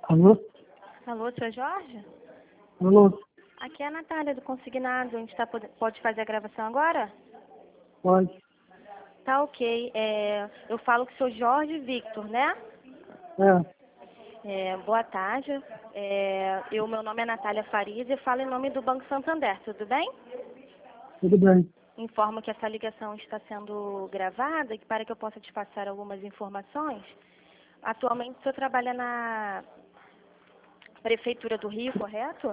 Alô? Alô, seu Jorge? Alô? Aqui é a Natália do Consignado. A gente pode fazer a gravação agora? Pode? Tá ok. Eu falo com o seu Jorge Victor, né? Boa tarde. Meu nome é Natália Farias e falo em nome do Banco Santander, tudo bem? Tudo bem. Informo que essa ligação está sendo gravada e para que eu possa te passar algumas informações. Atualmente o senhor trabalha na Prefeitura do Rio, correto?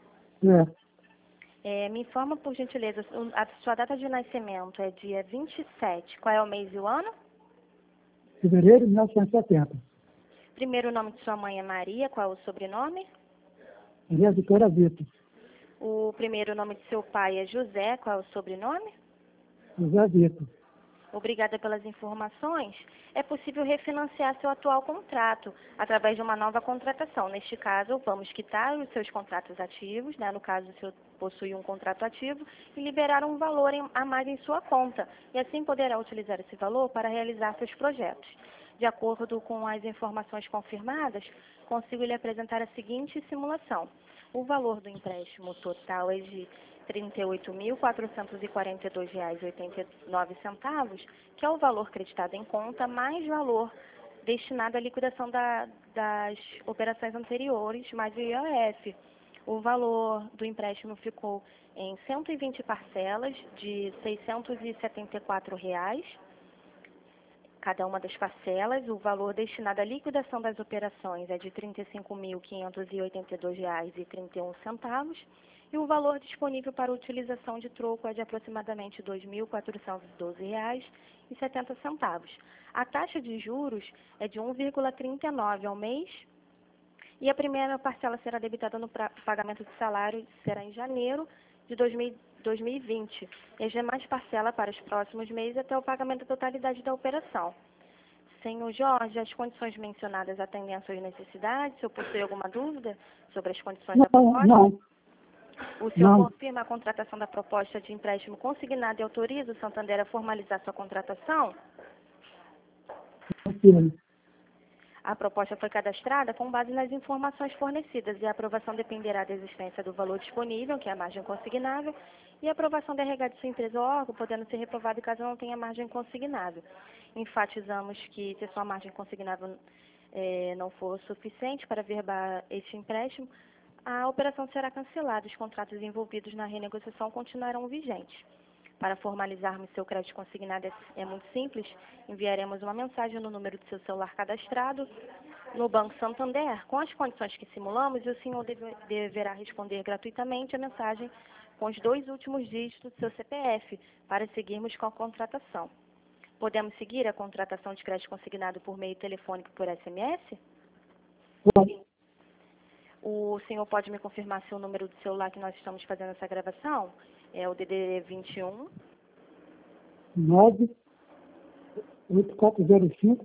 Me informa, por gentileza, a sua data de nascimento é dia 27. Qual é o mês e o ano? Fevereiro de 1970. Primeiro nome de sua mãe é Maria. Qual é o sobrenome? Maria Vitória Vitor. O primeiro nome de seu pai é José. Qual é o sobrenome? José Vitor. Obrigada pelas informações. É possível refinanciar seu atual contrato através de uma nova contratação. Neste caso, vamos quitar os seus contratos ativos, né? No caso, o senhor possui um contrato ativo, e liberar um valor a mais em sua conta. E assim poderá utilizar esse valor para realizar seus projetos. De acordo com as informações confirmadas, consigo lhe apresentar a seguinte simulação. O valor do empréstimo total é de R$ 38.442,89, que é o valor creditado em conta, mais valor destinado à liquidação das operações anteriores, mais o IOF. O valor do empréstimo ficou em 120 parcelas de R$ 674. Cada uma das parcelas, o valor destinado à liquidação das operações é de R$ 35.582,31 e o valor disponível para utilização de troco é de aproximadamente R$ 2.412,70. A taxa de juros é de 1,39 ao mês e a primeira parcela será debitada no pagamento de salário, será em janeiro de 2020. E as demais parcelas para os próximos meses até o pagamento da totalidade da operação. Senhor Jorge, as condições mencionadas atendem às suas necessidades? O senhor possui alguma dúvida sobre as condições da proposta? Não. O senhor Não. confirma a contratação da proposta de empréstimo consignado e autoriza o Santander a formalizar sua contratação? Confirmo. A proposta foi cadastrada com base nas informações fornecidas e a aprovação dependerá da existência do valor disponível, que é a margem consignável, e a aprovação da RH de sua empresa ou órgão, podendo ser reprovado caso não tenha margem consignável. Enfatizamos que, se sua margem consignável não for suficiente para verbar este empréstimo, a operação será cancelada. Os contratos envolvidos na renegociação continuarão vigentes. Para formalizarmos seu crédito consignado é muito simples. Enviaremos uma mensagem no número do seu celular cadastrado no Banco Santander com as condições que simulamos e o senhor deverá responder gratuitamente a mensagem com os 2 últimos dígitos do seu CPF para seguirmos com a contratação. Podemos seguir a contratação de crédito consignado por meio telefônico e por SMS? Pode. O senhor pode me confirmar se o número do celular que nós estamos fazendo essa gravação é o DDD 21 98405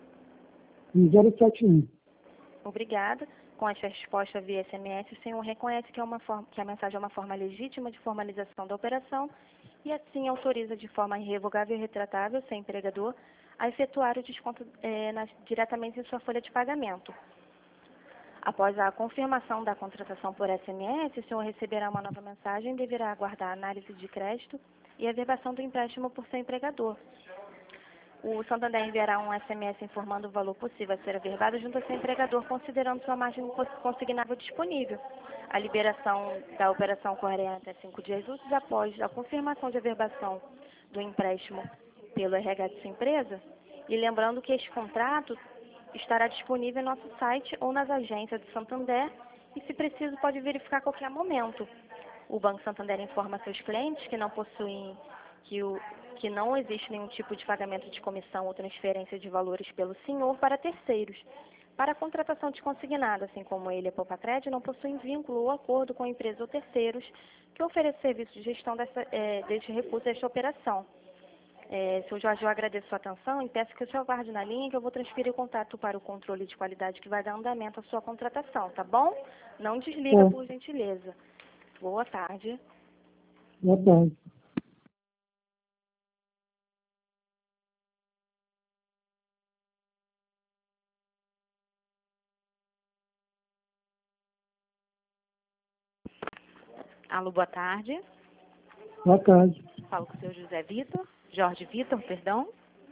1071. Obrigada. Com esta resposta via SMS, o senhor reconhece que a mensagem é uma forma legítima de formalização da operação e assim autoriza de forma irrevogável e retratável seu empregador a efetuar o desconto diretamente em sua folha de pagamento. Após a confirmação da contratação por SMS, o senhor receberá uma nova mensagem e deverá aguardar a análise de crédito e a verbação do empréstimo por seu empregador. O Santander enviará um SMS informando o valor possível a ser averbado junto ao seu empregador, considerando sua margem consignável disponível. A liberação da operação ocorrerá até 5 dias úteis após a confirmação de averbação do empréstimo pelo RH de sua empresa. E lembrando que este contrato estará disponível em nosso site ou nas agências do Santander e, se preciso, pode verificar a qualquer momento. O Banco Santander informa seus clientes que não possuem que não existe nenhum tipo de pagamento de comissão ou transferência de valores pelo senhor para terceiros. Para a contratação de consignado, assim como ele e a Poupa-Crédito, não possuem vínculo ou acordo com empresas ou terceiros que ofereçam serviço de gestão deste recurso desta operação. Seu Jorge, eu agradeço a sua atenção e peço que o senhor aguarde na linha que eu vou transferir o contato para o controle de qualidade que vai dar andamento à sua contratação, tá bom? Não desliga, por gentileza. Boa tarde. Boa tarde. Alô, boa tarde. Boa tarde. Falo com o senhor José Vitor. Jorge Vitor, perdão.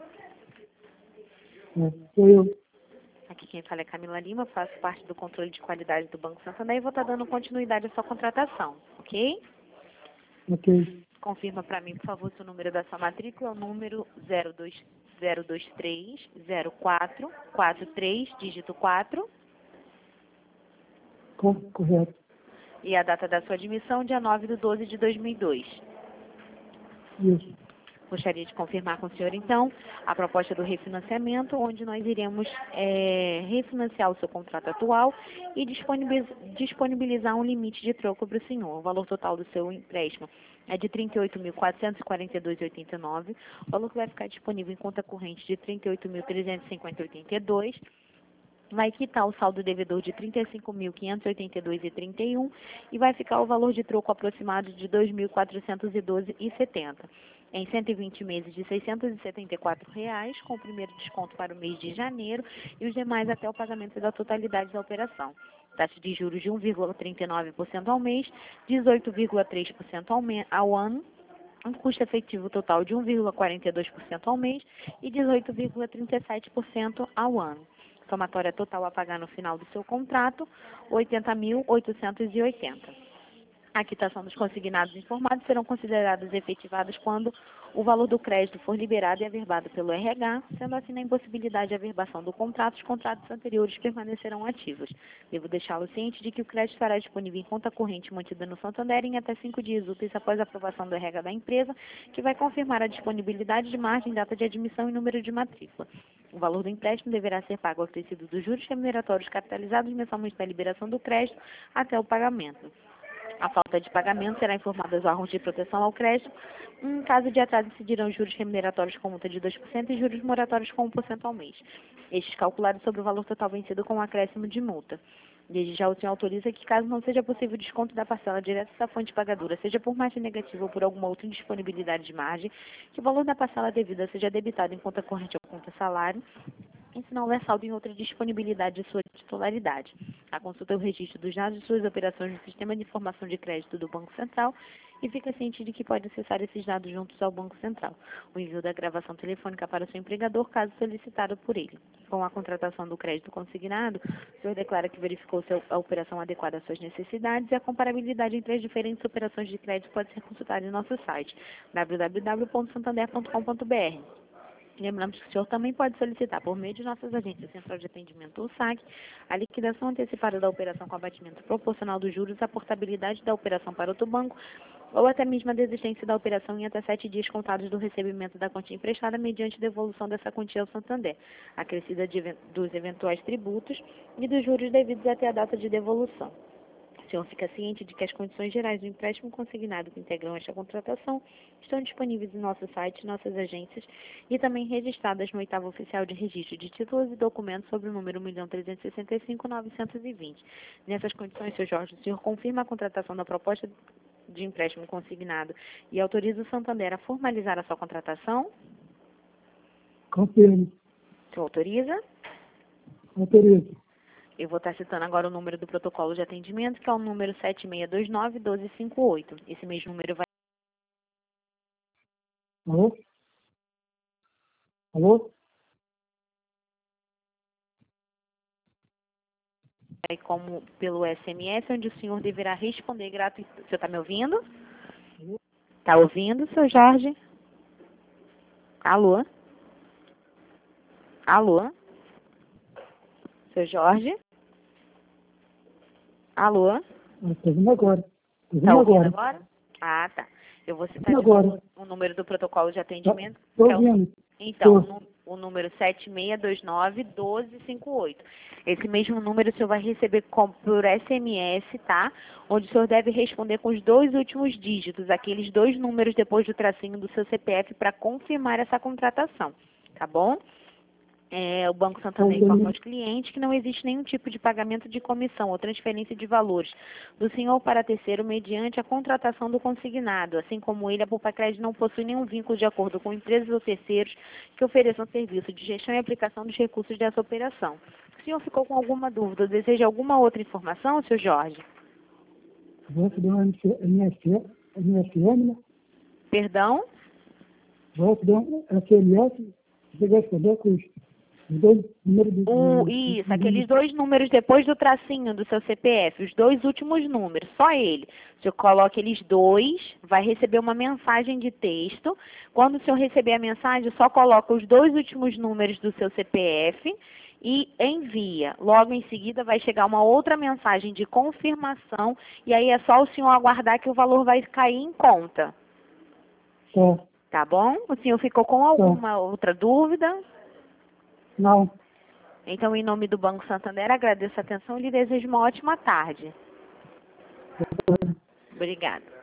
Sou eu. Aqui quem fala é Camila Lima, faço parte do controle de qualidade do Banco Santander e vou estar dando continuidade à sua contratação, ok? Ok. Confirma para mim, por favor, se o número da sua matrícula é o número 0230443, dígito 4, Correto. e a data da sua admissão, dia 9/12/2002. Isso. Gostaria de confirmar com o senhor, então, a proposta do refinanciamento, onde nós iremos refinanciar o seu contrato atual e disponibilizar um limite de troco para o senhor. O valor total do seu empréstimo é de R$ 38.442,89. O valor que vai ficar disponível em conta corrente de R$ 38.350,82. Vai quitar o saldo devedor de R$ 35.582,31 e vai ficar o valor de troco aproximado de R$ 2.412,70. Em 120 meses de R$ 674, com o primeiro desconto para o mês de janeiro e os demais até o pagamento da totalidade da operação. Taxa de juros de 1,39% ao mês, 18,3% ao ano, um custo efetivo total de 1,42% ao mês e 18,37% ao ano. Somatória total a pagar no final do seu contrato, R$ 80.880. A quitação dos consignados informados serão consideradas efetivadas quando o valor do crédito for liberado e averbado pelo RH, sendo assim na impossibilidade de averbação do contrato, os contratos anteriores permanecerão ativos. Devo deixá-lo ciente de que o crédito estará disponível em conta corrente mantida no Santander em até 5 dias úteis após a aprovação do RH da empresa, que vai confirmar a disponibilidade de margem, data de admissão e número de matrícula. O valor do empréstimo deverá ser pago ao tecido dos juros remuneratórios capitalizados mensalmente da liberação do crédito até o pagamento. A falta de pagamento será informada aos órgãos de proteção ao crédito. Em caso de atraso, incidirão juros remuneratórios com multa de 2% e juros moratórios com 1% ao mês. Estes calculados sobre o valor total vencido com um acréscimo de multa. Desde já, o senhor autoriza que, caso não seja possível o desconto da parcela direta da fonte pagadora, seja por margem negativa ou por alguma outra indisponibilidade de margem, que o valor da parcela devida seja debitado em conta corrente ou conta salário, e se não houver saldo em outra disponibilidade de sua titularidade. A consulta é o registro dos dados de suas operações no Sistema de Informação de Crédito do Banco Central e fica ciente de que pode acessar esses dados juntos ao Banco Central. O envio da gravação telefônica para o seu empregador, caso solicitado por ele. Com a contratação do crédito consignado, o senhor declara que verificou a operação adequada às suas necessidades e a comparabilidade entre as diferentes operações de crédito pode ser consultada em nosso site www.santander.com.br. Lembramos que o senhor também pode solicitar, por meio de nossas agências Central de Atendimento ou SAC, a liquidação antecipada da operação com abatimento proporcional dos juros, a portabilidade da operação para outro banco, ou até mesmo a desistência da operação em até 7 dias contados do recebimento da quantia emprestada mediante devolução dessa quantia ao Santander, acrescida dos eventuais tributos e dos juros devidos até a data de devolução. O senhor fica ciente de que as condições gerais do empréstimo consignado que integram esta contratação estão disponíveis em nosso site, nossas agências e também registradas no 8º Oficial de Registro de Títulos e Documentos sobre o número 1.365.920. Nessas condições, Sr. Jorge, o senhor confirma a contratação da proposta de empréstimo consignado e autoriza o Santander a formalizar a sua contratação? Confirmo. O senhor autoriza? Autorizo. Eu vou estar citando agora o número do protocolo de atendimento, que é o número 7629-1258. Esse mesmo número vai... Alô? Alô? como pelo SMS, onde o senhor deverá responder gratuitamente. O senhor está me ouvindo? Está ouvindo, seu Jorge? Alô? Alô? Seu Jorge? Alô? Estou vindo agora. Estou Está vindo ouvindo agora. agora? Ah, tá. Eu vou citar Estou de novo agora. o número do protocolo de atendimento. Estou que é o... ouvindo. Então, o número 7629-1258. Esse mesmo número o senhor vai receber por SMS, tá? Onde o senhor deve responder com os 2 últimos dígitos, aqueles 2 números depois do tracinho do seu CPF para confirmar essa contratação, tá bom? O Banco Santander informa aos clientes que não existe nenhum tipo de pagamento de comissão ou transferência de valores do senhor para terceiro mediante a contratação do consignado, assim como ele, a Poupa-Crédito não possui nenhum vínculo de acordo com empresas ou terceiros que ofereçam serviço de gestão e aplicação dos recursos dessa operação. O senhor ficou com alguma dúvida ou deseja alguma outra informação, Sr. Jorge? Vou receber um MSN, né? Perdão? Vou receber um SMS, você vai receber com os dois números Isso, aqueles 2 números depois do tracinho do seu CPF, os 2 últimos números, só ele. O senhor coloca eles 2, vai receber uma mensagem de texto. Quando o senhor receber a mensagem, só coloca os 2 últimos números do seu CPF e envia. Logo em seguida vai chegar uma outra mensagem de confirmação e aí é só o senhor aguardar que o valor vai cair em conta. Tá. Tá bom? O senhor ficou com alguma outra dúvida? Não. Então, em nome do Banco Santander, agradeço a atenção e lhe desejo uma ótima tarde. Obrigada.